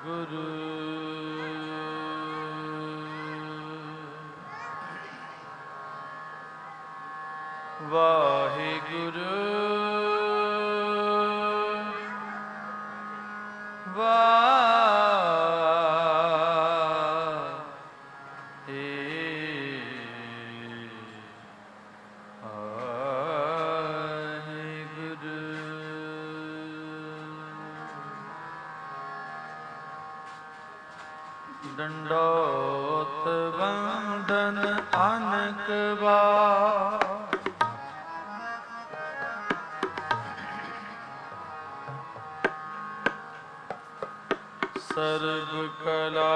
गुरु। वाहिगुरु दंडोत वंदन अनक बार। सर्व कला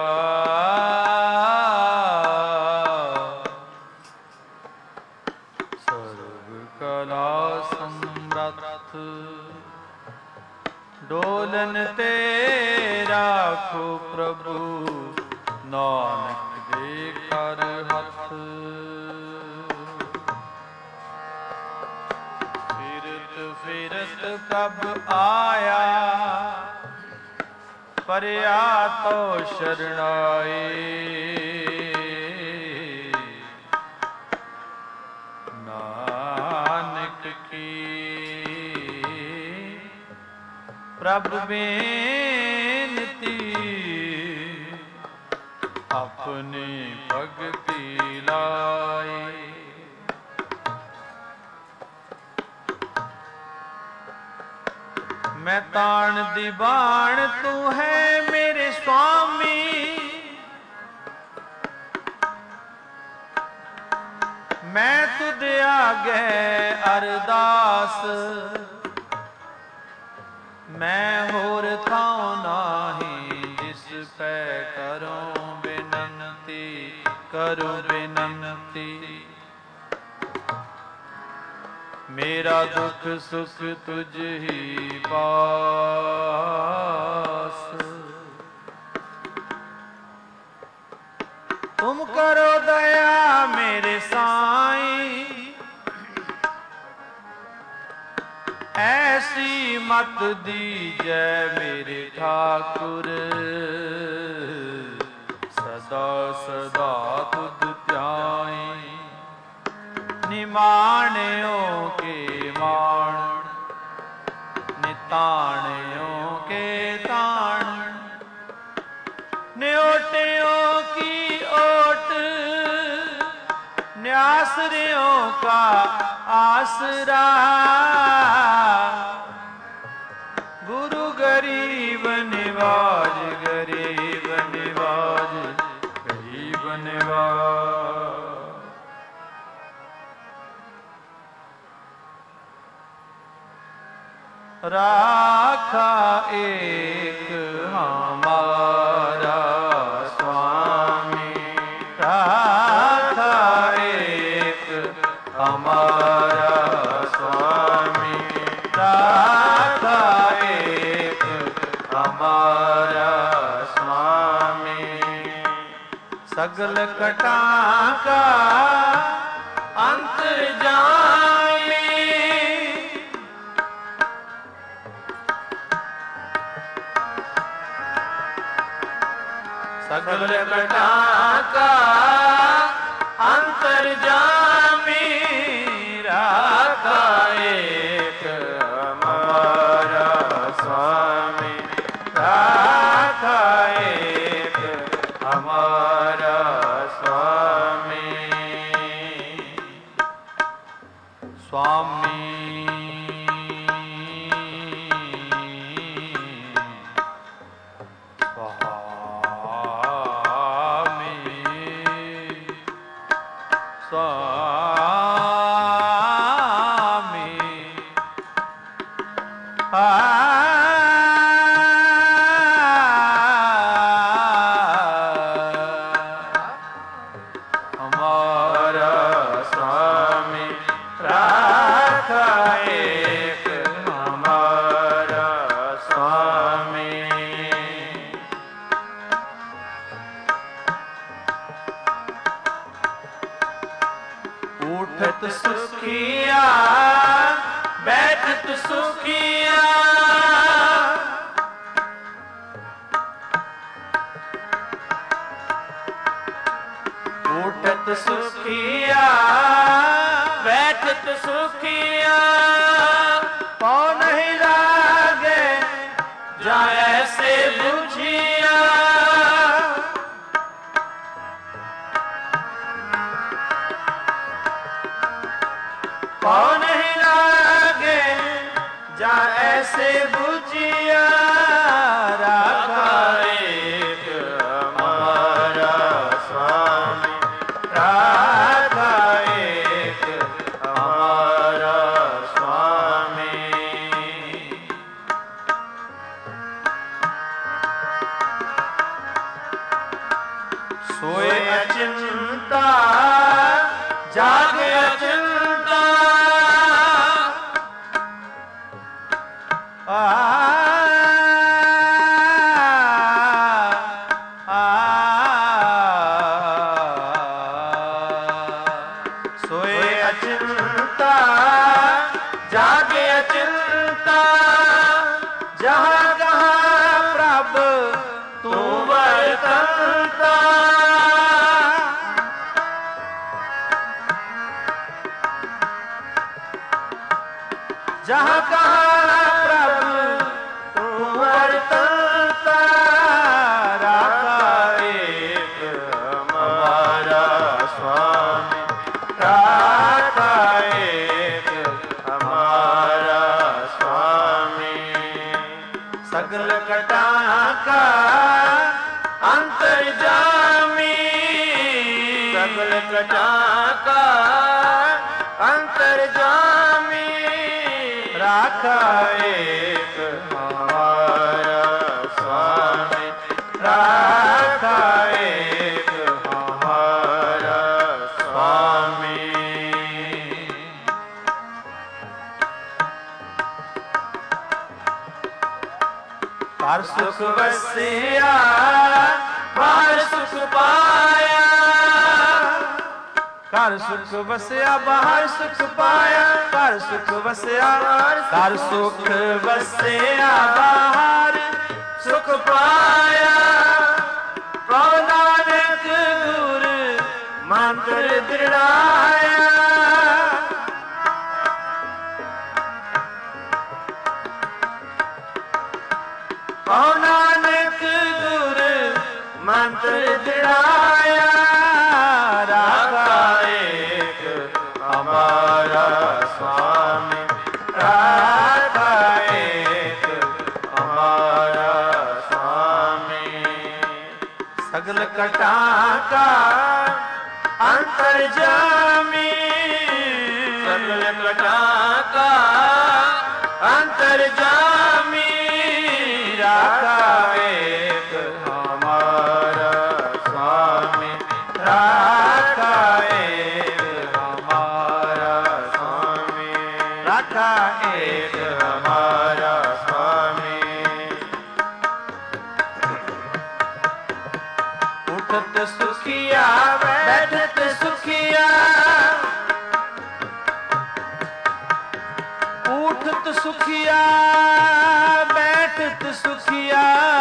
समरथ डोलन ते राखो प्रभु नानक दे कर हथ। फिरत फिरत कब आया परया तो शरणाए। नानक की प्रभु बेनती अपनी भगति लाए। मैं ताण दीवान तू है मेरे स्वामी। मैं तुद आगे अरदास। मैं होर थाऊं नाही जिस पे करूं बिनती करूं बिनती। मेरा दुख सुख तुझ ही पास। तुम करो दया मेरे साईं। ऐसी मत दीजै मेरे ठाकुर। सदा सदा तुध ध्याई। निमाणियों के मान निताणियों के ताण। न्योटियों की ओट न्यासरियों का आसरा। गुरु गरीब निवाज गरीब निवाज गरीब निवाज। राखा एक हमारा स्वामी। राखा एक हमारा स्वामी। राखा एक हमारा स्वामी। सगल कटा का अंतर्जामी। सगल कटा का अंतर्जामी। राखा एक हमारा स्वामी। राखा एक हमारा स्वामी। स्वामी हमारा स्वामी। राखा जैसे बुझिया राखा एक हमारा स्वामी, राखा एक हमारा स्वामी। सोए अचिंता जागे अचिंता, सोए अचिंता जागे अचिंता, जहाँ कहाँ प्रभु तू वर्तनता। जहाँ कहाँ प्रभु तू वर्तनता, राखा एक हमारा स्वामी, राखा एक हमारा स्वामी। सगल कटा का अंतर्जामी, सगल कटा का अंतर्जामी, राखा एक हमारा स्वामी, राखा एक हमारा स्वामी। बाहर सुख बसिया बाहर सुख पाया, घर सुख बसिया बाहर सुख पाया, घर सुख बसिया घर सुख बसिया बाहर सुख पाया। कहो नानक गुर मंत्र दृढ़ाया, कहो नानक गुर मंत्र दृढ़ाया, राखा एक हमारा स्वामी, राखा एक हमारा स्वामी। सगल कटा का अंतर्जामी, सगल कटा का अंतर्जामी, राखा एक हमारा स्वामी, राखा एक हमारा स्वामी, राखा एक हमारा स्वामी। उठत सुखिया बैठत सुखिया, उठत सुखिया बैठत सुखिया,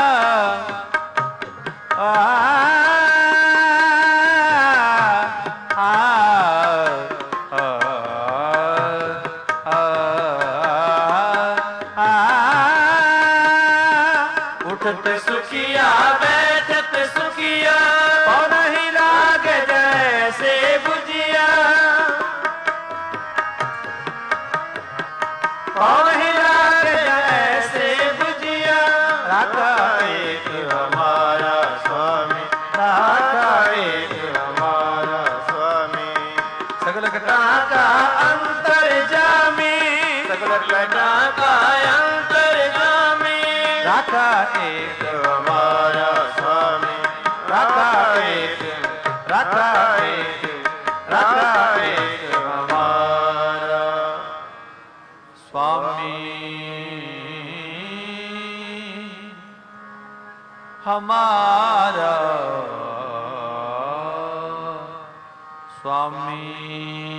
उठत सुखिया बैठत सुखिया, और नहीं राग जैसे बुझिया, और नहीं राग जैसे बुझिया, राखा एक हमारा स्वामी, राखा एक हमारा स्वामी। सगल घटा का अंतर्जामी, सगल घटा का अंतर्जामी, राखा एक हमारा स्वामी, राखा एक, राखा एक, राखा एक हमारा स्वामी, हमारा स्वामी।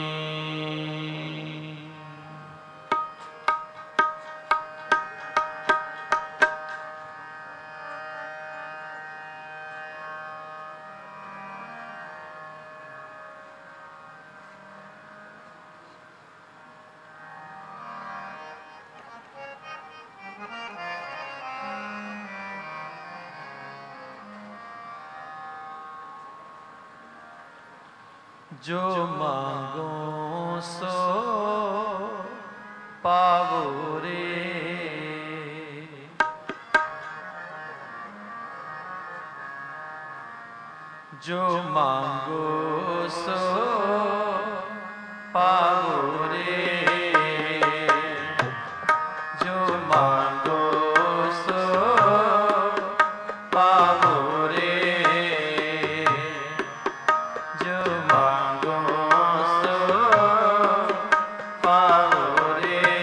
जो मांगो सो पावो रे, जो मांगो सो पाओ रे, जो मांगो सो पाओ रे, जो मांगो सो पाओ रे।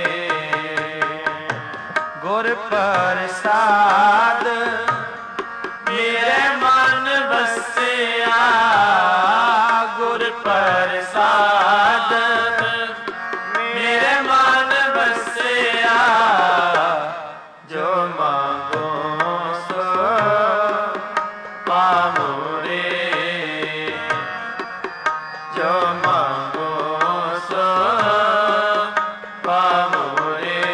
गुर प्रसाद मेरे मन बसिया, गुर प्रसाद मेरे मन बसिया, जो मांगो सो पाओ रे, जो मांगो सो पाओ रे।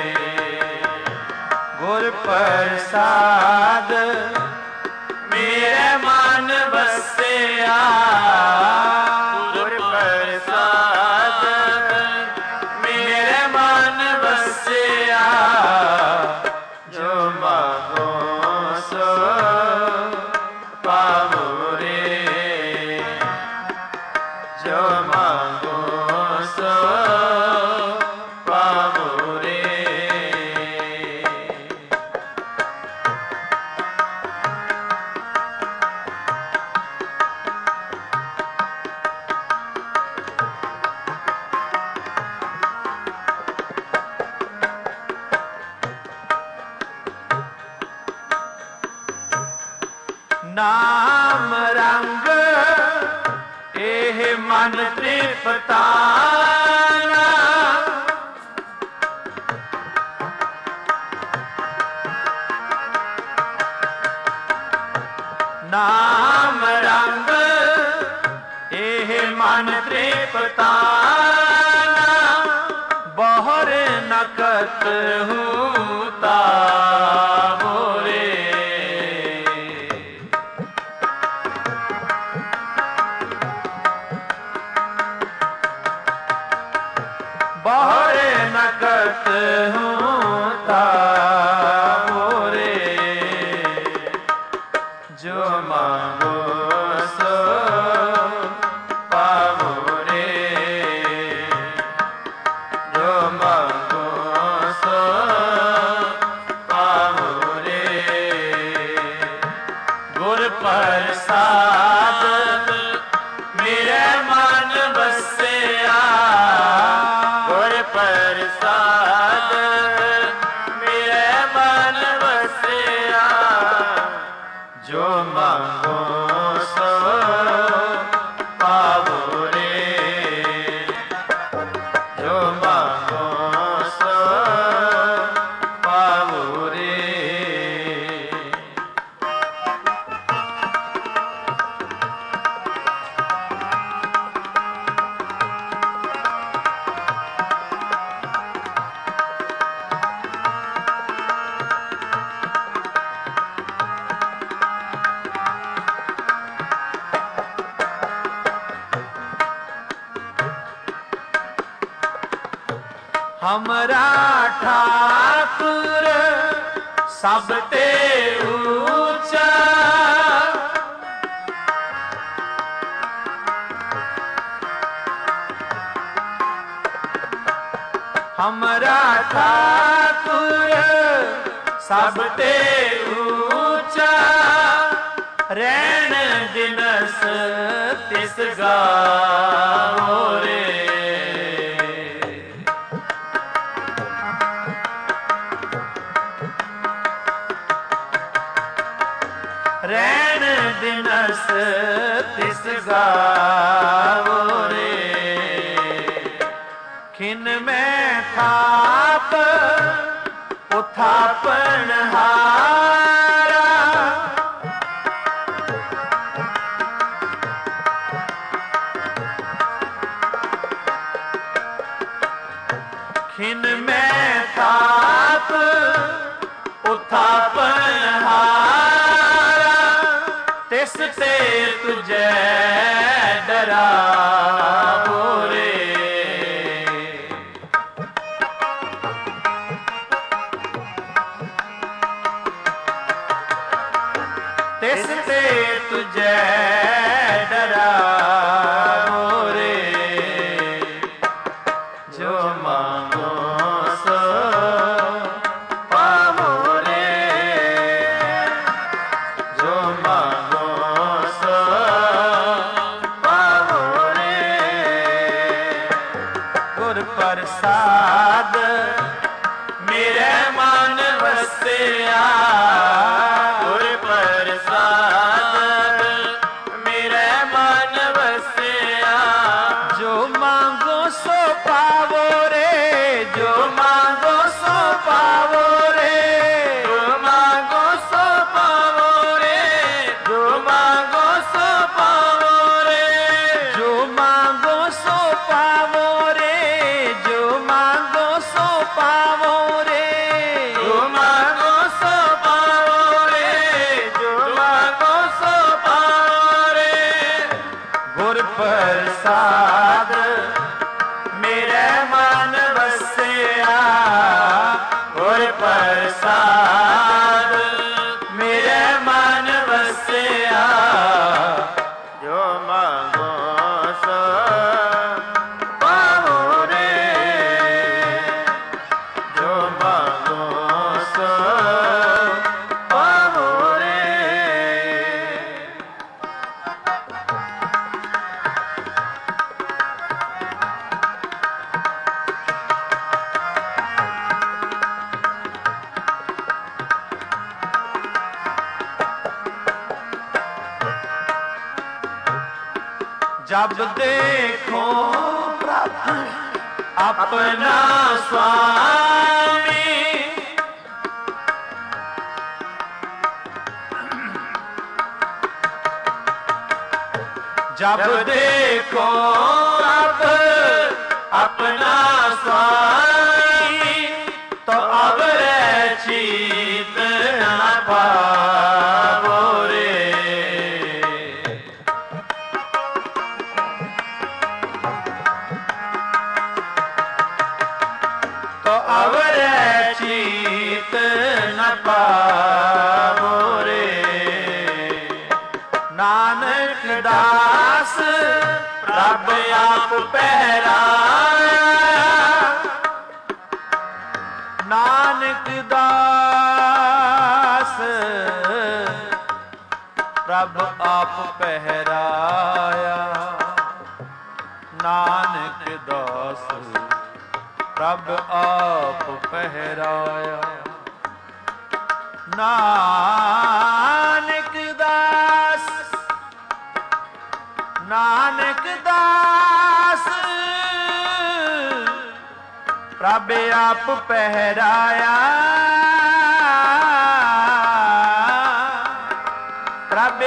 गुर प्रसाद मेरे मन बसिया, गुर प्रसाद मेरे मन बसिया, जो मांगो सो पाओ रे, जो मांगो सो पाओ रे। नाम रंग एह मन तृप्ताना, नाम रंग एह मन तृप्ताना, बहुर नकत हूता बहुर नकत होता मोरे, जो मांगो सो पाओ रे, जो मांगो सो पाओ रे। गुर प्रसाद मेरे मन बसिया, प्रसाद मेरे मन बसिया, जो मांगो सो पाओ रे, जो मांगो सो पाओ रे। हमरा ठाकुर सब ते ऊंचा, हमरा ठाकुर सब ते ऊंचा, रैन दिनस तिस गाओ रे, रैन दिनस तिस गाओ रे। खिन में थाप उथापन हारा, खिन में थाप उथापन हारा, तिस ते तुझे डरावो रे, तिस ते तुझे मेरे मन वसिया गुर प्रसाद मेरे मन वसिया जो मांगो सो पावो रे जो मांगो सो पावो रे जो मांगो सो पावो रे जो मांगो सो पावो रे जो मांगो सो पावो रे जो मांगो सो पावो रे जो मांगो सो पावो रे जो मांगो सो पावो रे गुर प्रसाद मेरे मन वसिया गुर प्रसाद मेरे मन वसिया जो मांगो सो पावो रे जो मांगो सो पावो रे जब देखो अपना स्वामी जब देखो अपना स्वामी तो अब चीत न पावो रे तो अवर चीत न पावो रे नानक दास रब आप पहराया नानक दास रब आप पहराया नानक दास रब आप पहराया नानक दास रब आप पहराया रब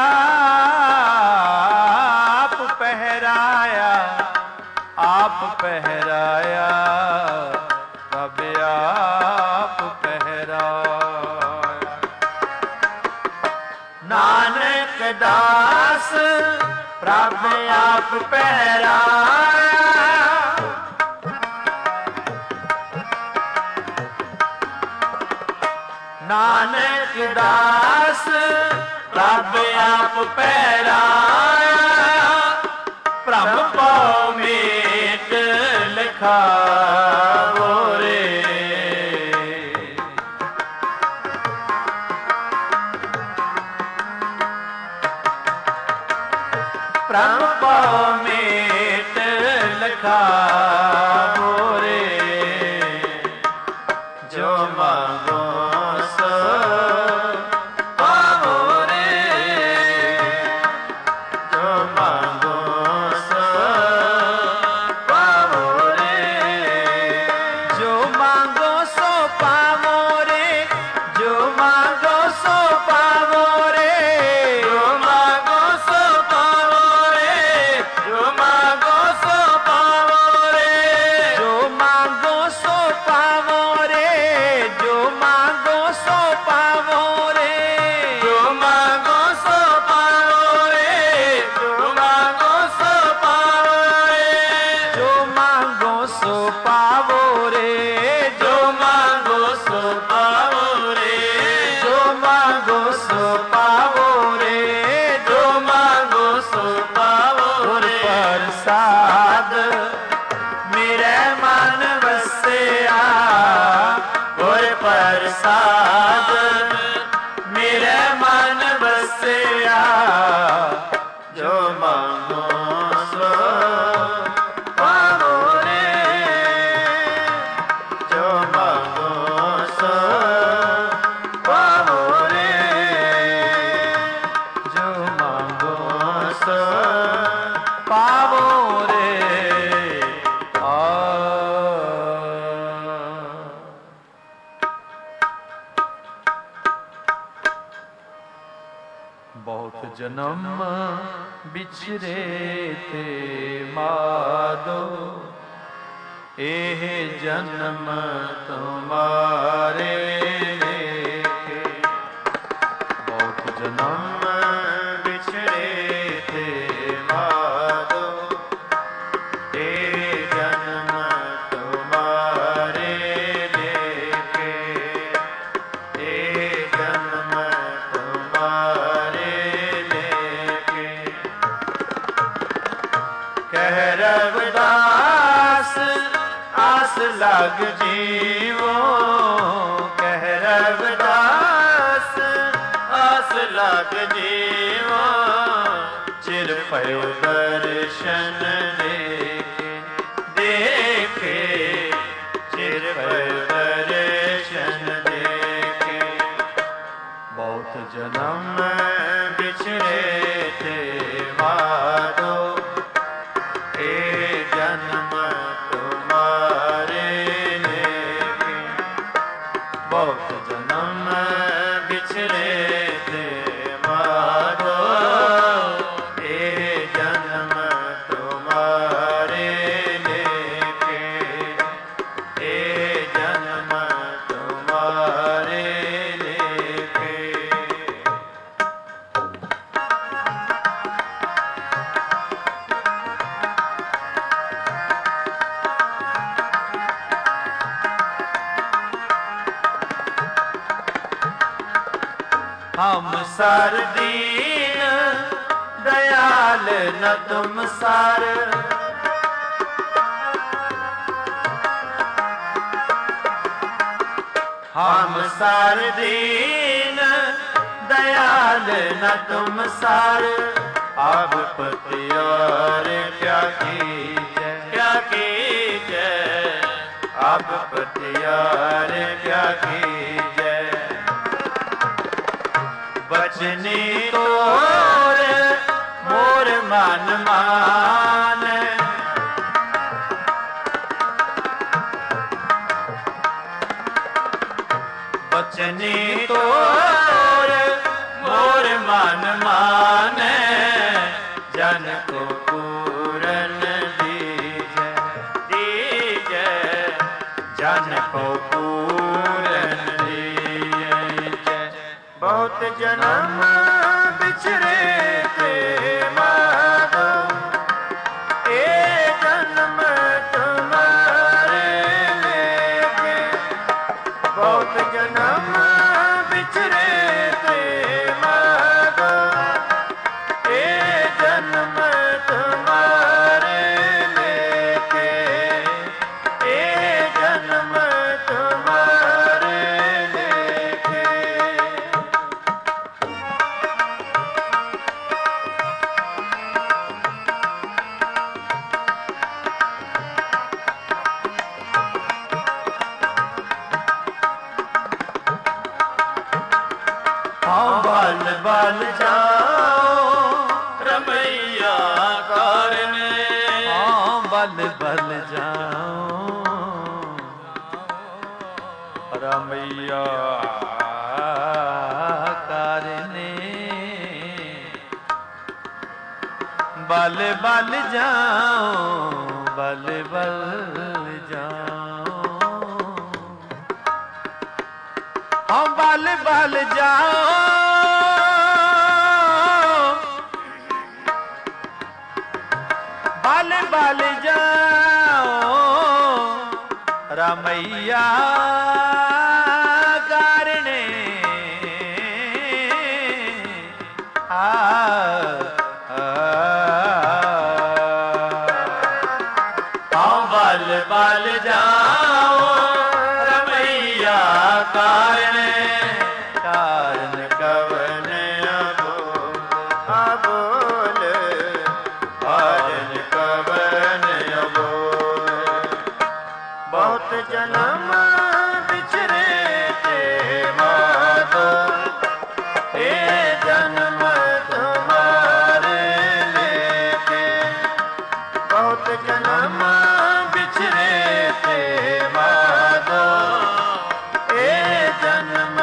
आप पहराया आप पहराया रब आप पहराया नानक दास रब आप पहराया नानक दास रब आप पहराया प्रभ पाओ मेट लिखावो रे प्रभ पाओ मेट लिखावो रे जो मांगो सो पावो रे जो मांगो सो पावो रे जो मांगो सो पावो रे जो मांगो सो पावो रे जो मांगो सो पावो रे जो मांगो सो पावो रे जो मांगो सो पावो रे जो मांगो सो पावो रे जो मांगो सो पावो रे जो मांगो सो पावो रे जो मांगो सो पावो रे जो मांगो सो पावो रे जो मांगो सो पावो रे जो मांगो सो पावो रे प्रसाद मेरे मन वसिया गुर प्रसाद मेरे मन वसिया जो मांगो सो पावो रे जो मांगो जन्म बिछरे थे माधो, एह जन्म तुम्हारे लेके। बहुत जन्म बिछरे थे माधो, एह जन्म तुम्हारे लेके, एह जन्म तुम्हारे लेके। कह रविदास आस लाग जीवो, कह रविदास आस लाग जीवो। चिर पयो दर्शन देखे, देखे चिर पयो दर्शन देखे। बहुत जन्म बिछड़े थे माधो, ए जन्म तुम्हारे लेके। बहुत जन्म बिछड़े थे माधो, ए जन्म तुम्हारे लेके, ए जन्म तुम्हारे लेके। हम सार दीन दयाल न तुम सार। हम सार दीन दयाल न तुम सार। अब पतियार क्या कीजै, क्या कीजै। अब पतियार क्या कीजै। बचनी तोर मोर मन मान। बचनी तोर मोर मन मान। जन को पूरन दीजै, दीजै जन को पूरन दीजै। बहुत जन्म बिछड़े थे माधो, ए जन्म तुम्हारे लेके। बहुत जन्म बिछड़े थे माधो, ए जन्म तुम्हारे लेके, ए जन्म तुम्हारे लेके। बल बल जाओ रमैया करने। बल बल जाओ रमैया करने। बल बल जाओ, बल बल जाओ। हम बल बल जाओ, बल बल जाओ रमैया करने। बल बल जाओ रमैया करने। कारण कवन अबोल, अबोल कारण कवन अबोल। बहुत जन्म बिछड़े थे माधो, ए जन्म तुम्हारे लेके। बहुत जन्म बिछड़े थे माधो, ए जन्म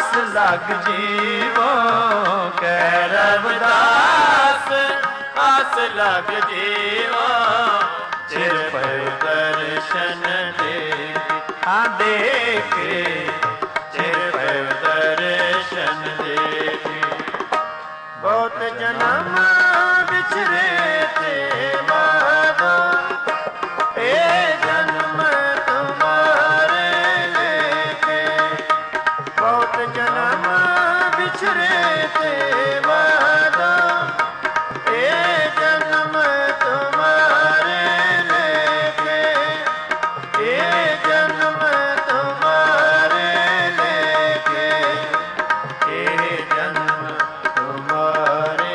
आस लग जीवो कह रविदास आस लग जीवो चिर पर दर्शन दे हाँ देखे चिर पर दर्शन दे बहुत जन्म बिछड़े थे बाबा ए जन्म तुम्हारे लेके बहुत जन्म बिछड़े थे बाबा ए जन्म तुम्हारे लेके ए जन्म तुम्हारे लेके ए जन्म तुम्हारे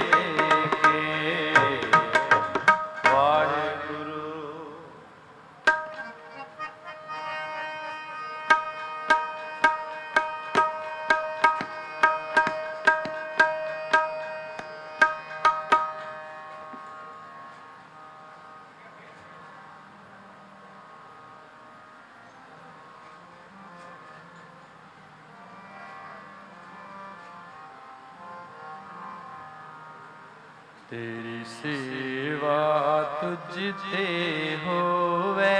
लेके वाहिगुरु। तेरी सेवा तुझ ते होवे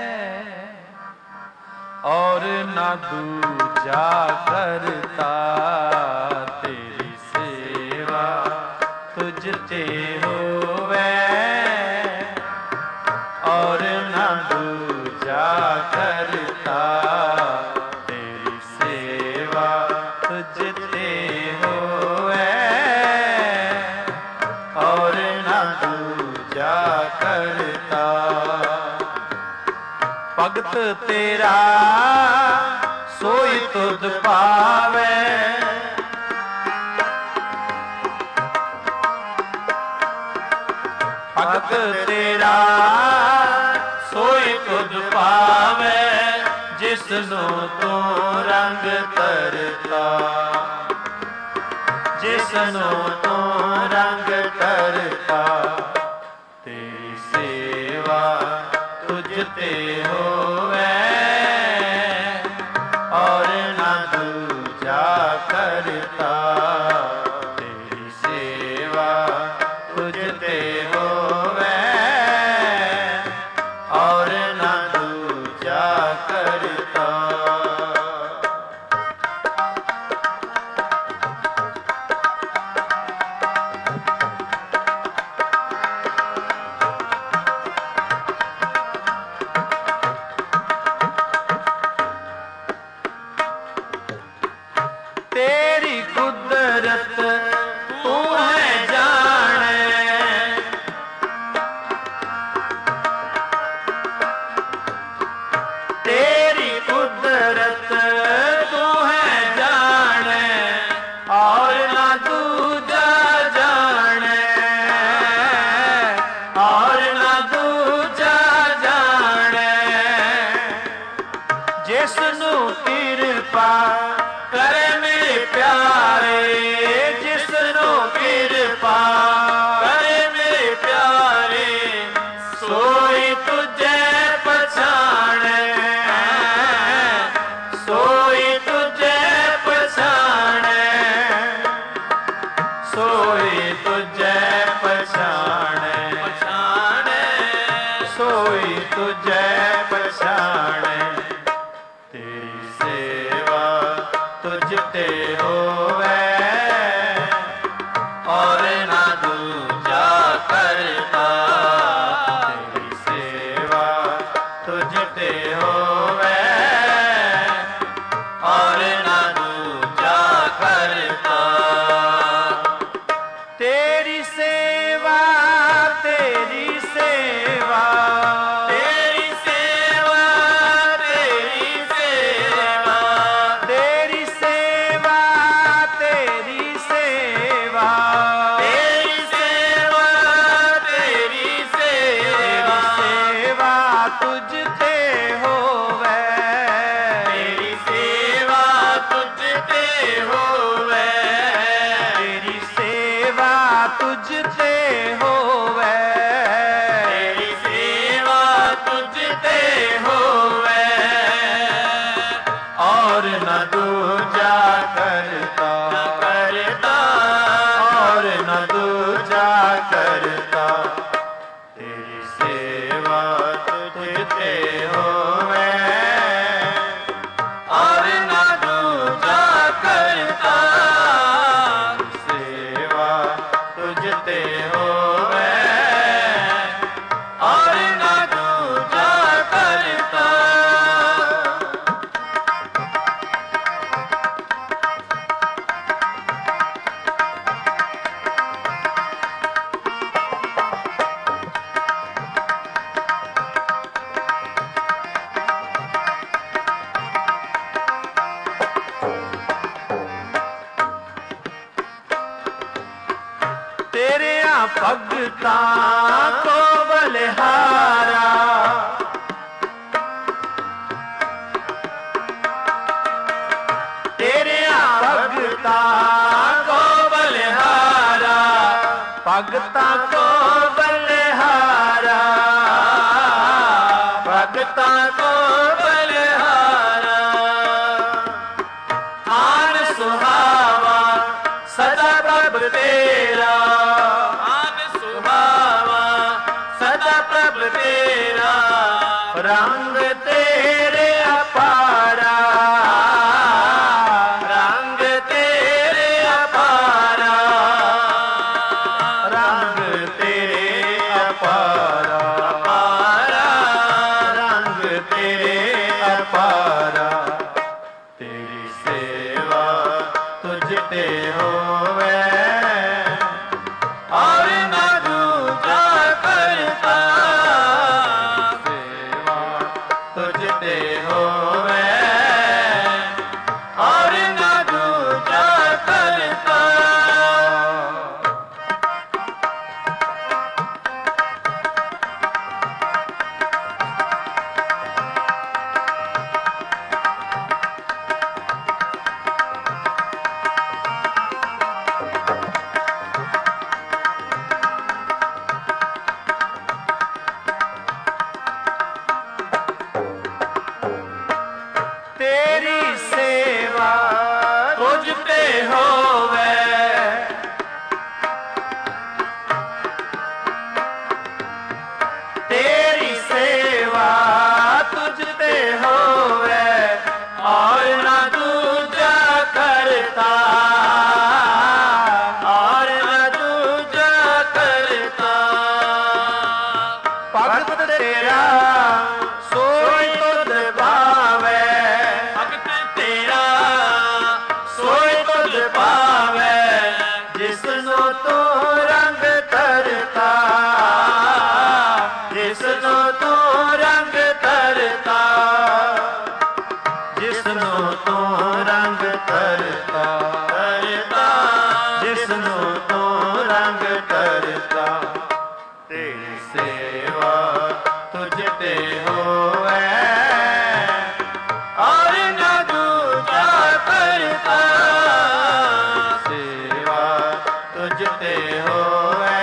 और ना दूजा करता तेरी सेवा तुझ ते होवे और ना दूजा करता तेरी सेवा तुझ ते होवे और न दूजा करता भगत तेरा सोई तुध पावे भगत तेरा सोई तुध पावे जिसनु तू रंग तरता जिसनु तू रंग करता तेरी सेवा तुझ ते होवे और न दूजा करता तेरी सेवा तुझ ते होवे और न दूजा करता। तेरी कुदरत तू है जाने तेरी कुदरत तू है जाने और ना दूजा जाने और ना दूजा जाने जिसनु कृपा करे मेरे प्यारे जिसनु कृपा करे मेरे प्यारे सोई तुझे पछाणे सोई तुझे पछाणे सोई तुझे पछाणे पछाणे सोई तुझे पछाणे तेरी सेवा तुझ ते होवे और ना दूजा करता तेरी सेवा तुझ ते होवे और ना दूजा करता तेरी सेवा तेरी सेवा तेरी सेवा तेरी सेवा तेरी सेवा तेरी सेवा तेरी सेवा तेरी सेवा सेवा तुझ ते होवे तेरी सेवा तुझ ते होवे तेरी सेवा तुझ ते होवे तेरी सेवा तुझ ते होवे और न दूजा करता, तेरी सेवा तुझ ते होवे और ना दूजा करता, सेवा तुझ ते होवे और ना दूजा करता। तेरिया भगता को बलिहारा, तेरिया भगता को बलिहारा, भगता को बलिहारा, भगता को बलिहारा। आन सुहावा सदा प्रभ तेरा, तेरा रंग तेरे अपारा, रंग तेरे अपारा, रंग तेरे अपारा, अपारा रंग तेरे अपारा। तेरी सेवा तुझ ते होवे और ना दूजा करता, तुझ ते होवे और ना दूजा करता। तेरी सेवा तुझ ते होवे तेरी सेवा तुझ ते होवे और ना दूजा करता, और ना दूजा करता। भगत तेरा सोई तुझ भावे, तेरा सोई तुझ पावे, जिसनो तू रंग करता, जिसनो तू रंग करता, जिसनो तू रंग करता, करता जिसनो तू रंग करता। तेरी सेवा तुझ ते होवे और ना दूजा करता, सेवा तुझ ते होवे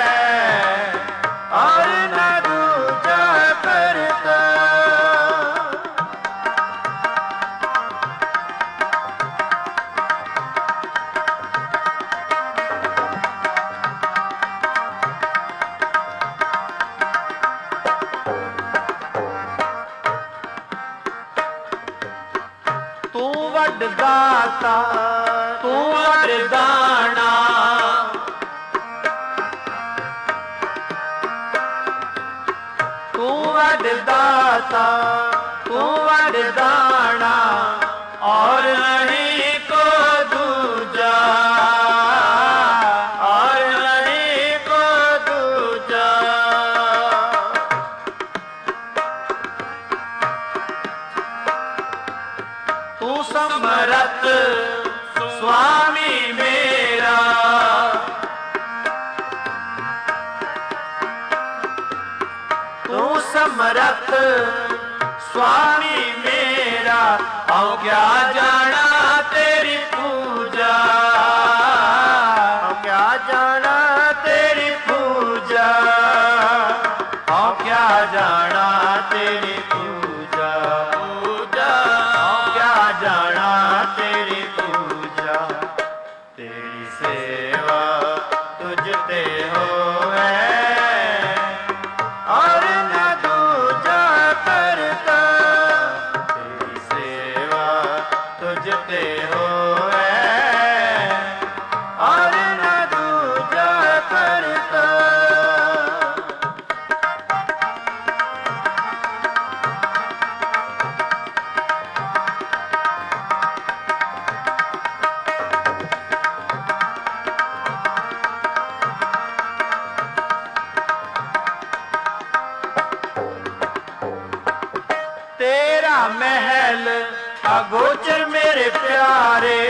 और ना दूजा करता। तू वड दाता, तू वड दाना, तू वड दाता, तू वड दाना, और नहीं को दूजा, और नहीं को दूजा। तू समरथ स्वामी मेरा, तू समरथ स्वामी मेरा, औ क्या जाना तेरी पूजा, औ क्या जाना तेरी पूजा, औ क्या जाना तेरी पूजा, पूजा औ क्या जाना तेरी पूजा। तेरी सेवा तुझ ते हो ਅਗੋਚਰ ਮੇਰੇ ਪਿਆਰੇ।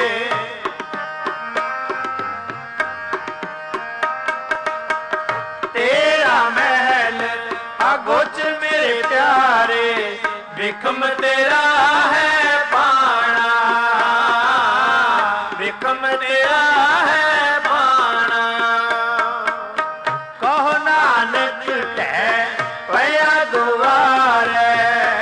ਤੇਰਾ ਮਹਿਲ ਅਗੋਚਰ ਮੇਰੇ ਪਿਆਰੇ, ਬਿਕਮ ਤੇਰਾ ਹੈ ਪਾਣਾ, ਬਿਕਮ ਤੇਰਾ ਹੈ ਪਾਣਾ। ਕਹੋ ਨਾਨਕ ਢਹਿ ਪਿਆ ਦੁਆਰੇ,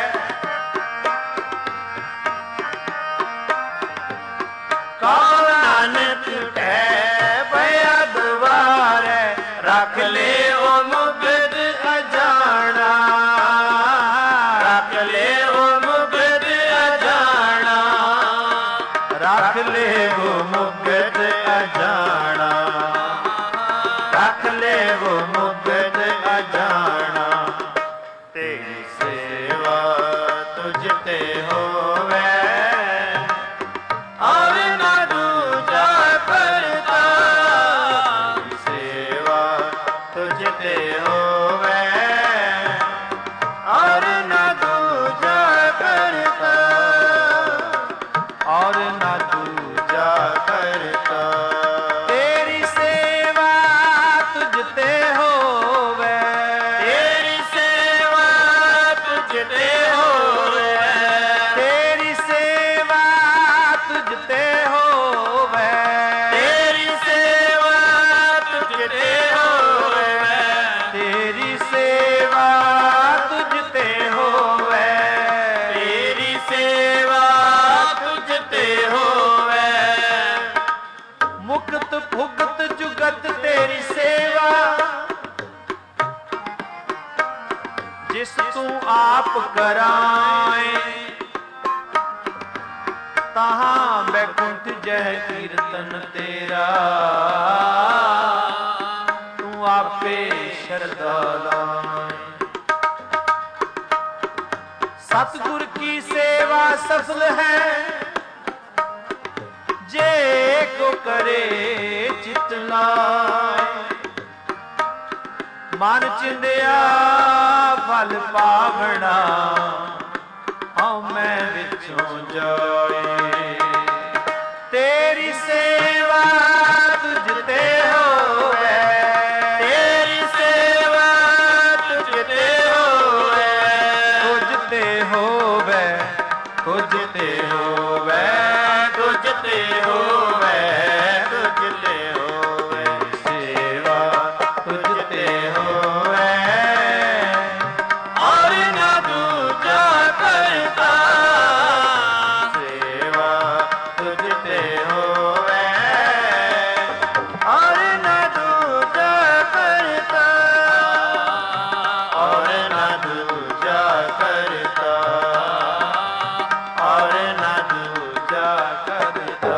ਕਹੋ ਨਾਨਕ ਢਹਿ ਪਿਆ ਦੁਆਰੇ, ਰੱਖ ਲੈ ਉਹ ਮੁਗਧ ਅਜਾਣਾ, ਰੱਖ ਲੈ ਉਹ ਮੁਗਧ ਅਜਾਣਾ, ਰੱਖ ਲੈ ਉਹ ਮੁਗਧ ਅਜਾਣਾ, ਰੱਖ ਲੈ ਉਹ ਮੁਗਧ ਅਜਾਣਾ। ਤੇਰੀ ਸੇਵਾ ਤੁਝ ਤੇ ਹੋਵੇ, ਔਰ ਨਾ ਦੂਜਾ ਕਰਤਾ। ਸੇਵਾ ਤੁਝ ਤੇ ਹੋਵੇ, ਔਰ ਨਾ ਦੂਜਾ ਕਰਤਾ, ਔਰ ਨਾ ਦੂਜਾ ਕਰਤਾ। ਤੇਰੀ ਸੇਵਾ ਤੁਝ ਤੇ ਹੋਵੇ, ਤੇਰੀ ਸੇਵਾ ਤੁਝ ਤੇ ਹੋਵੇ, ਤੇਰੀ ਸੇਵਾ ਤੁਝ ਤੇ ਹੋਵੇ, ਤੇਰੀ ਸੇਵਾ ਤੁਝ ਤੇ ਹੋਵੇ, ਤੇਰੀ ਸੇਵਾ ਤੁਝ ਤੇ ਹੋਵੇ, ਤੇਰੀ ਸੇਵਾ ਤੁਝ ਤੇ ਹੋਵੇ। ਮੁਕਤ ਭੁਗਤ ਜੁਗਤ ਤੇਰੀ ਸੇਵਾ, ਜਿਸ ਤੂੰ ਆਪ ਕਰਾਏ, ਤਹਾਂ ਬੈਕੁੰਠ ਜਹ ਕੀਰਤਨ ਤੇਰਾ, ਤੂੰ ਆਪੇ ਸ਼ਰਧਾ ਲਾਏ। ਸਤਿਗੁਰ ਕੀ ਸੇਵਾ ਸਫਲ ਹੈ, ਜੇ ਕੋ ਕਰੇ ਚਿਤ ਲਾਏ। ਮਨ ਚਿੰਦਿਆ ਫਲ ਪਾਵਣਾ, ਹਉ ਮੈਂ ਵਿਚੋਂ ਜਾਏ। ਤੇਰੀ ਸੇਵਾ ਤੁਝ ਤੇ ਹੋਵੇ, ਤੇਰੀ ਸੇਵਾ ਤੁਝ ਤੇ ਹੋਵੇ, ਤੁਝ ਤੇ ਹੋਵੇ, ਤੁਝ ਤੇ ਹੋਵੇ, ਤੁਝ ਤੇ ਹੋਵੇ, ਤੁਝ ਤੇ ਹੋਵੇ। ਸੇਵਾ ਤੁਝ ਤੇ ਹੋਵੇ, ਔਰ ਨਾ ਦੂਜਾ ਕਰਤਾ। ਸੇਵਾ ਤੁਝ ਤੇ ਹੋਵੇ, ਔਰ ਨਾ ਦੂਜਾ ਕਰਤਾ, ਔਰ ਨਾ ਦੂਜਾ ਕਰਤਾ, ਔਰ ਨਾ ਦੂਜਾ ਕਰਤਾ।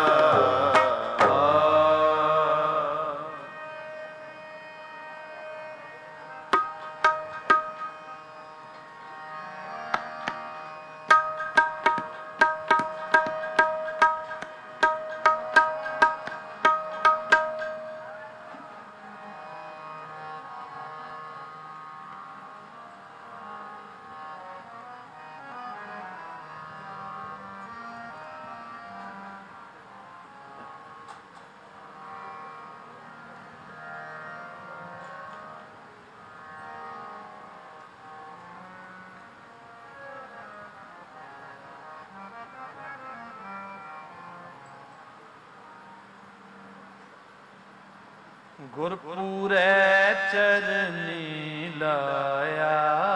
ਗੁਰਪੂਰੈ ਚਰਨੀ ਲਾਇਆ,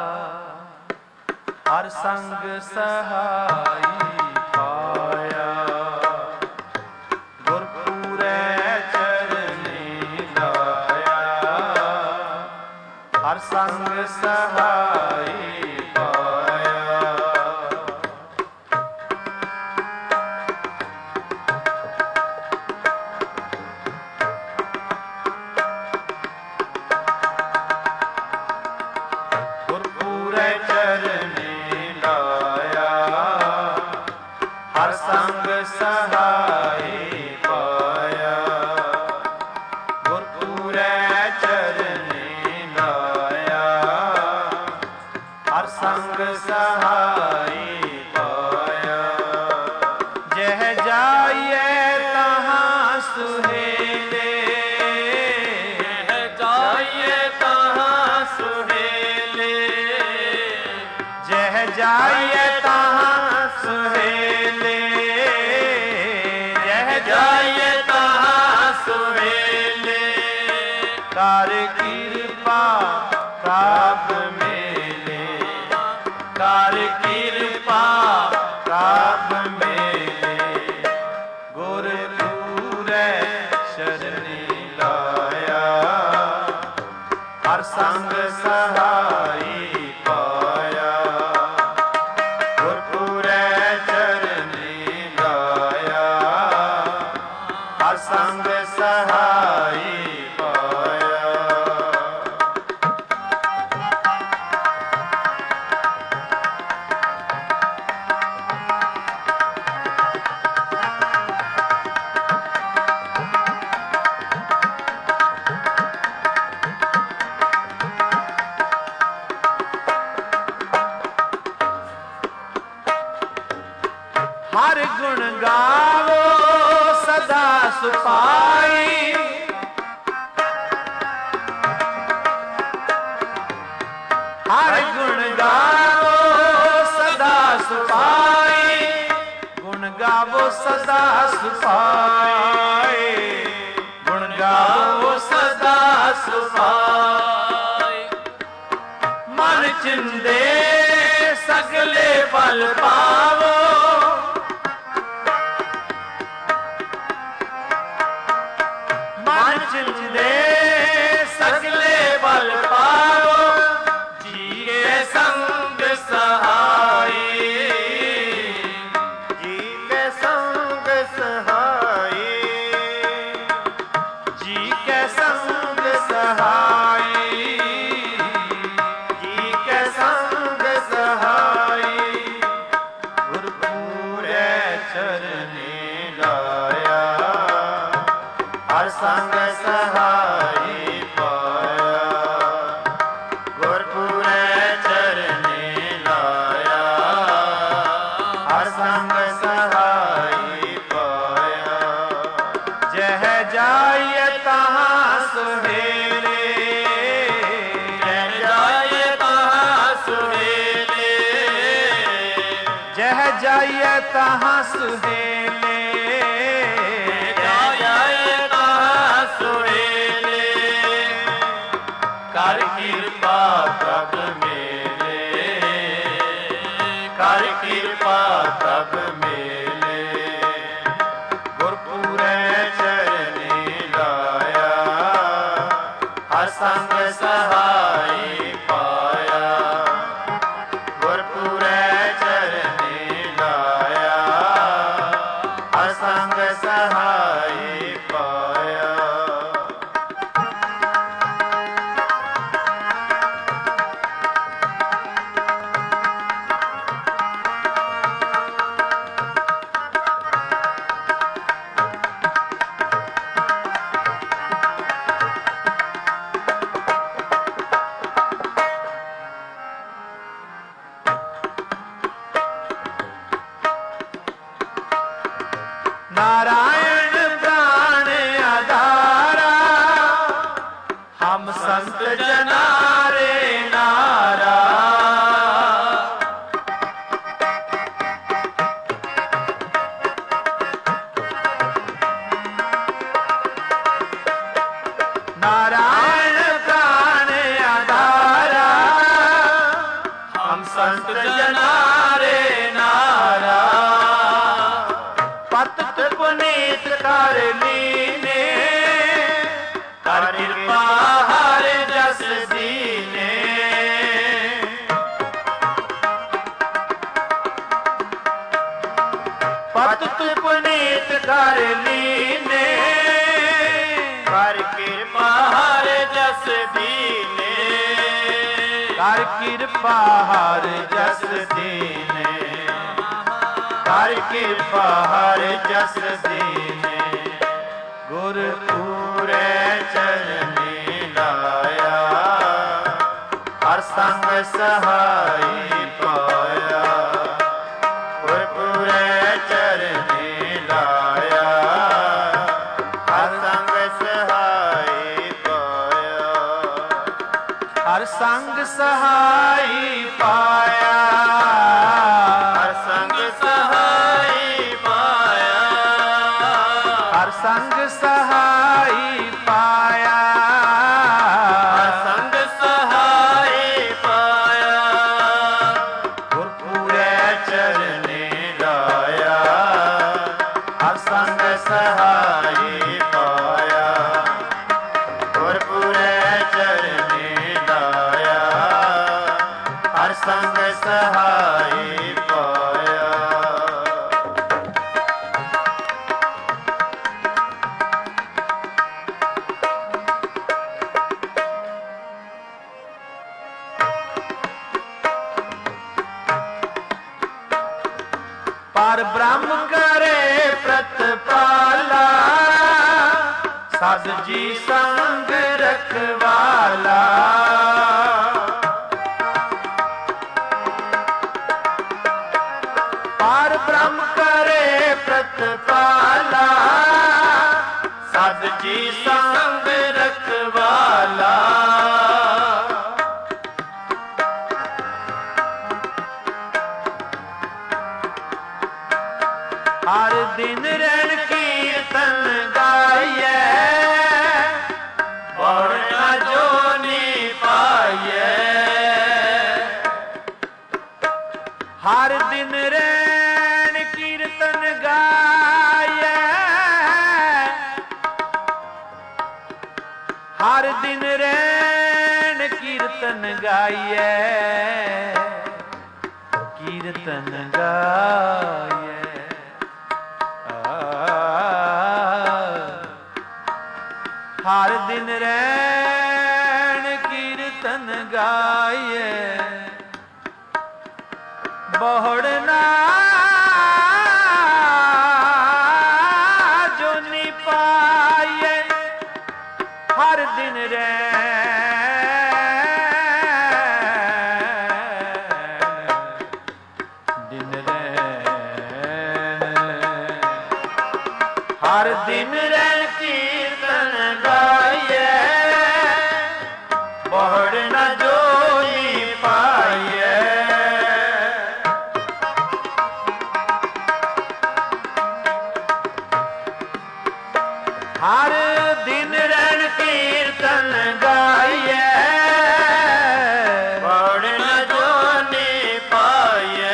ਹਰ ਸੰਗ ਸਹਾਈ ਪਾਇਆ। ਗੁਰਪੂਰੈ ਚਰਨੀ ਲਾਇਆ, ਹਰ ਸੰਗ ਸਹਾਈ ਪਾਇਆ। ਚਰਨੀ ਲਾਇਆ, ਹਰ ਸੰਗ ਸਹਾਈ ਪਾਇਆ। ਗੁਰਪੂਰੈ ਚਰਨੀ ਲਾਇਆ, ਹਰ ਸੰਗ ਸਹਾਈ ਪਾਇਆ। ਜਾਏ ਤਹਾਂ ਸੁਹੇਲੇ, ਕਰ ਕਿਰਪਾ ਪ੍ਰਭ ਮੇਲੇ, ਕਰ ਕਿਰਪਾ ਪ੍ਰਭ ਮੇਲੇ, ਗੁਰ ਪੂਰੈ ਸ਼ਰਨੀ ਲਾਇਆ, ਹਰ ਸੰਗ ਸਹਾਈ ਪਾਇਆ, ਗੁਰ ਪੂਰੈ ਚਰਨੀ ਲਾਇਆ, ਹਰ ਸੰਗ ਸਹਾਈ ਪਾਇਆ। ਹਰ ਗੁਣ ਗਾਵੋ ਸਦਾ ਸੁਭਾਈ, ਹਰ ਗੁਣ ਗਾਵੋ ਸਦਾ ਸੁਭਾਈ, ਗੁਣ ਗਾਵੋ ਸਦਾ ਸੁਭਾਈ, ਗੁਣ ਗਾਵੋ ਸਦਾ ਸੁਭਾਈ, ਮਨ ਚਿੰਦੇ ਸਗਲੇ ਬਲ ਪਾਵੋ, ਮਨ ਚਿੰਦੇ ਸਗਲੇ ਬਲ ਪਾਵੋ, ਜੀਏ ਸੰਗ ਸਹਾਈ, ਜੀਏ ਸੰਗ ਸਹਾਈ, ਜੀ ਕੈ ਸੰਗ ਸਹਾਈ, ਜੀ ਕੈ ਸੰਗ ਸਹਾਈ, ਗੁਰ ਪੂਰੈ ਚਰਨੀ ਲਾਇਆ, ਹਰ ਸੰਗ ਸਹਾਈ ਪਾਇਆ, ਗੁਰ ਪੂਰੈ ਚਰਨੀ ਲਾਇਆ, ਹਰ ਸੰਗ ਸਹਾਈ ਪਾਇਆ। ਜਹ ਜਾਇ ਤਹਾਂ ਸੁਹੇਲੇ, ਜਹ ਜਾਇ ਤਹਾਂ ਸੁਹੇਲੇ, ਜਹ ਜਾਇ ਤਹਾਂ ਸੁਹੇਲੇ, ਕਰ ਕਿਰਪਾ ਪ੍ਰਭ ਮੇਲੇ, ਕਰ ਕਿਰਪਾ ਪ੍ਰਭ ਮੇਲੇ, ਗੁਰ ਪੂਰੈ ਚਰਨੀ ਲਾਇਆ, ਹਰ ਸੰਗ ਸਹਾਈ ਪਾਇਆ, ਗੁਰ ਪੂਰੈ ਚਰਨੀ ਲਾਇਆ, ਹਰ ਸੰਗ ਸਹਾਈ ਪਾਇਆ। नारायण प्राण आधारा, हम संत जनारे नारा, नारायण प्राण आधारा, हम संत जनारे नारा, पत पुनीत कर लीने, कर कृपा हर जस दीने, पत पुनीत कर लीने, कर कृपा हर जस दीने, कर कृपा हर जस दीने, कर कृपा हर जस दीने, गुर पूरੈ चरनी लाया, हर संग सहाई पाया, गुर पूरੈ चरनी लाया, हर संग सहाई पाया, हर संग सहाई पाया, हर संग सहाई पाया, ਹਰ ਸੰਗ ਸਹਾਈ ਪਾਇਆ, ਹਰ ਸੰਗ ਸਹਾਈ ਪਾਇਆ, ਗੁਰਪੂਰੇ ਚਰਨੇ ਲਾਇਆ, ਹਰ ਸੰਗ ਸਹਾਈ ਪਾਇਆ, ਗੁਰਪੂਰੇ ਚਰਨੇ ਲਾਇਆ, ਹਰ ਸੰਗ ਸਹਾਈ ਪਾਇਆ। ਪਰ ਬ੍ਰਹਮ ਕਰੇ ਪ੍ਰਤਪਾਲਾ, ਸਦ ਜੀ ਸੰਗ ਰਖਵਾਲਾ। ਪਰ ਬ੍ਰਹਮ ਕਰੇ ਪ੍ਰਤਪਾਲਾ, ਸਦ ਜੀ ਸੰਗ ਰਖਵਾਲਾ। ਹਰ ਦਿਨ ਰਣ ਕੀਰਤਨ ਗਾਈਐ, ਔਰ ਨਾ ਜੋਨੀ ਪਾਈਐ, ਹਰ ਦਿਨ ਰਣ ਕੀਰਤਨ ਗਾਈਐ, ਹਰ ਦਿਨ ਰਣ ਕੀਰਤਨ ਗਾਈਐ, ਕੀਰਤਨ ਗਾਈਐ। ਹਰ ਦਿਨ ਰੈਣ ਕੀਰਤਨ ਗਾਈਏ, ਬਹੁੜ ਨਾ ਜੋਨੀ ਪਾਈਏ, ਹਰ ਦਿਨ ਰੈਣ ਦਿਨ ਰੈਣ, ਹਰ ਦਿਨ ਰੈਣ ਕੀਰਤਨ ਗਾਈਏ, ਬਹੁੜ ਨਾ ਜੋਨੀ ਪਾਈਏ। ਹਰ ਦਿਨ ਰਣ ਕੀਰਤਨ ਗਾਈਏ, ਔਰ ਨਾ ਜੋਨੀ ਪਾਈਐ,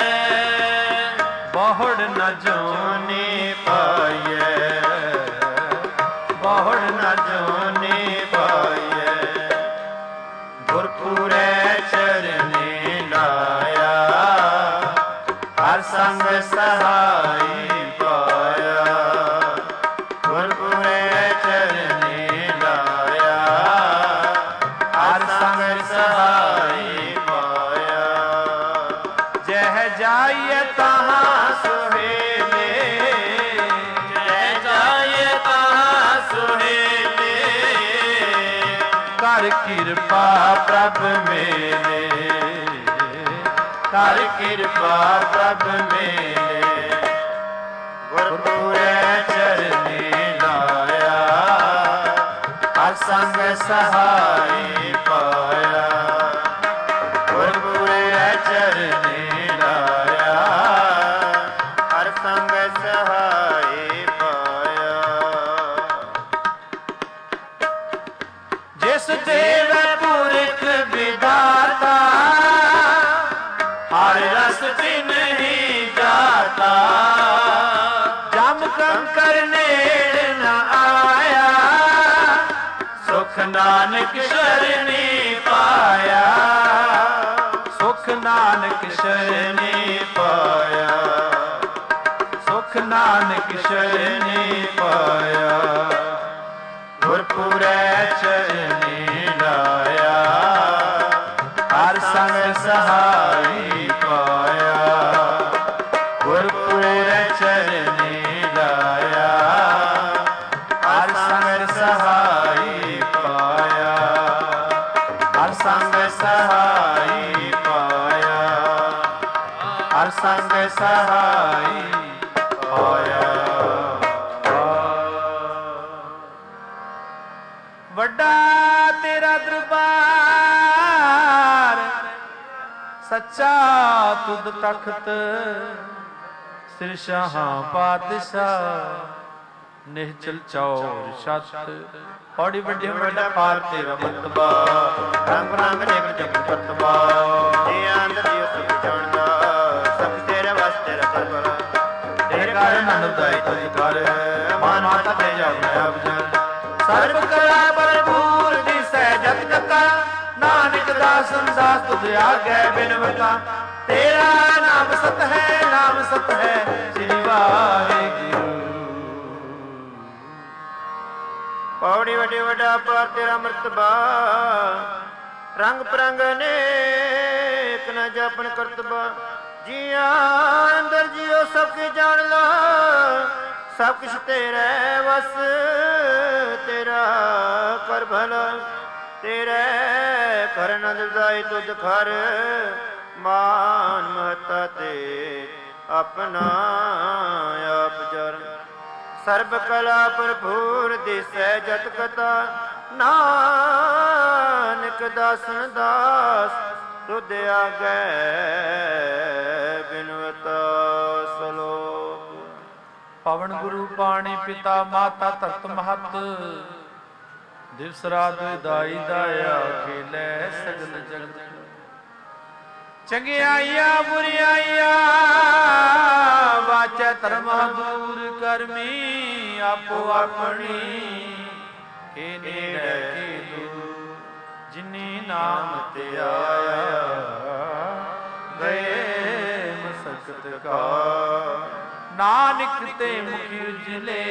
ਬਹੁੜ ਨਾ ਜੋਨੀ ਪਾਈਐ, ਬਹੁੜ ਨਾ ਜੋਨੀ ਪਾਈਐ, ਗੁਰਪੂਰੇ ਚਰਨੇ ਲਾਇਆ, ਹਰ ਸੰਗ ਸਹਾਈ ਪਾਇਆ, ਗੁਰਪੂਰੇ ਚਰਨੇ ਲਾਇਆ, ਹਰ ਸੰਗ ਸਹਾਈ ਪਾਇਆ। ਜਹ ਜਾਈਏ ਤਹਾਂ ਸੁਹੇਲੇ, ਜੈ ਜਾਏ ਤਾਂ ਸੁਹੇਲੇ, ਕਰ ਕਿਰਪਾ ਪ੍ਰਭ ਮੇਲੇ, ਕਰ ਕਿਰਪਾ ਪ੍ਰਭ ਮੇਲੇ, ਗੁਰਪੂਰੇ ਚਰਨੇ ਲਾਇਆ, ਹਰ ਸੰਗ ਸਹਾਈ ਪਾਇਆ, ਗੁਰਪੂਰੇ ਚਰਨੇ ਲਾਇਆ, ਹਰ ਸੰਗ ਸਹਾਈ ਪਾਇਆ। ਜਿਸ ਦੇਵ ਪੁਰਖ ਵਿਦਾਤਾ, ਹਰ ਰਸ ਤਿਨ ਹੀ ਜਾਤਾ, ਜਮ ਕੰਕਰ ਨੇੜ ਨ ਆਇਆ, ਸੁਖ ਨਾਨਕ ਸ਼ਰਣੀ ਪਾਇਆ, ਸੁਖ ਨਾਨਕ ਸ਼ਰਣੀ ਸ਼ਰਣੀ ਪਾਇਆ, ਸੁਖ ਨਾਨਕ ਸ਼ਰਣੀ ਪਾਇਆ, ਗੁਰਪੂਰੇ ਚਰਨੀ ਲਾਇਆ, ਹਰ ਸੰਗ ਸਹਾਈ ਪਾਇਆ, ਗੁਰਪੂਰੇ ਚਰਨੀ ਲਾਇਆ, ਹਰ ਸੰਗ ਸਹਾਈ ਪਾਇਆ, ਹਰ ਸੰਗ ਸਹਾਈ ਪਾਇਆ, ਹਰ ਸੰਗ ਸਹਾਈ ਪਾਇਆ। ਵੱਡਾ ਤੇਰਾ ਦਰਬਾਰ, ਸੱਚਾ ਤੁਧ ਤਖਤ, ਸਿਰ ਸ਼ਾਹਾਂ ਪਾਤਸ਼ਾਹ, ਨਿਹਚਲ ਚੌਰ ਛਤ ਪੌੜੀ ਵੱਡੀ ਵੱਡਾ ਪਾਰ ਤੇਰਾ ਮਤਬਾ ਰੰਗ ਰੰਗ ਦੇਖ ਜਗ ਪਤਬਾ ਜੀ ਅੰਦਰ ਜੀ ਸੁਖ ਜਾਣਦਾ ਸਭ ਤੇਰੇ ਵਾਸਤੇ ਤੇਰਾ ਕਰਬਲਾ ਤੇਰੇ ਕਾਰਨ ਅਨੁਦਾਈ ਤੁਝ ਕਰ ਮਾਨ ਮਾਤਾ ਤੇ ਜਾਵੈ ਅਬਜਨ ਸਰਬ ਕਲਾ ਭਰਪੂਰ ਦਿਸੈ ਜਗ ਜਗਾ ਨਾਨਕ ਦਾਸ ਦਾਸ ਤੁਧ ਆਗੈ ਬਿਨਵਤਾ ਤੇਰਾ ਨਾਮ ਸਤ ਹੈ ਸ੍ਰੀ ਵਾਹਿਗੁਰੂ ਪੌੜੀ ਵੱਡੇ ਵੱਡਾ ਪਾਰ ਤੇਰਾ ਮਰਤਬਾ ਰੰਗ ਪ੍ਰੰਗ ਅਨੇਕ ਨ ਜਾਪਨ ਕਰਤਬਾ ਜੀਆਂ ਅੰਦਰ ਜਿਉ ਸਭ ਕੀ ਜਾਣ ਲਾ ਸਭ ਕੁਛ ਤੇਰੇ ਵਸ ਤੇਰਾ ਕਰ ਭਲਾ ਤੇਰੇ ਕਰ ਨੰਦ ਦਾਈ ਤੁਧ ਖਰ ਮਾਨ ਮਹਤਾ ਤੇ ਆਪਣਾ ਆਪ ਜਰ ਸਰਬ ਕਲਾ ਭਰਪੂਰ ਦਿਸੈ ਜਤ ਕਤਾ ਨਾਨਕ ਦਾਸਨ ਦਾਸ ਤੁਧ ਆਗੈ ਬਿਨਵਤਾ ਸਲੋਕ ਪਵਨ ਗੁਰੂ ਪਾਣੀ ਪਿਤਾ ਮਾਤਾ ਧਰਤ ਮਹਤ ਦਿਵਸ ਰਾਤ ਦਾਈ ਦਾਇਆ ਖੇਲੇ ਸਗਲ ਜਗਤ ਚੰਗਿਆਈਆਂ ਬੁਰੀਆਈਆਂ ਵਾਚੈ ਧਰਮ ਦੂਰ ਕਰਮੀ ਆਪੋ ਆਪਣੀ ਕੇ ਨੇੜੇ ਕੇ ਦੂਰ ਜਿਨੀ ਨਾਮ ਤੇ ਆਇਆ ਗਏ ਮਸਕਤ ਕਾ ਨਾਨਕ ਤੇ ਮੁਖ ਉਜਲੇ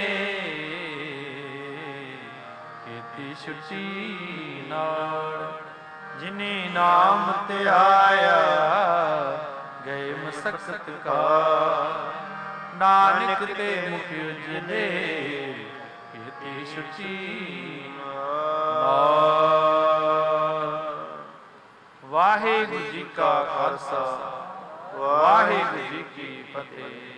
ਕੀਤੀ ਛੁੱਟੀ ਨਾਲ ਜਿਨੀ ਨਾਮ ਤੇ ਆਇਆ ਗਏ ਮਸਕਤ ਕਾ ਨਾਨਕ ਤੇ ਮੁਖ ਉਜਲੇ ਕੀਤੀ ਛੁੱਟੀ ਵਾਹਿਗੁਰੂ ਜੀ ਕਾ ਖਾਲਸਾ ਵਾਹਿਗੁਰੂ ਜੀ ਕੀ ਫਤਿਹ।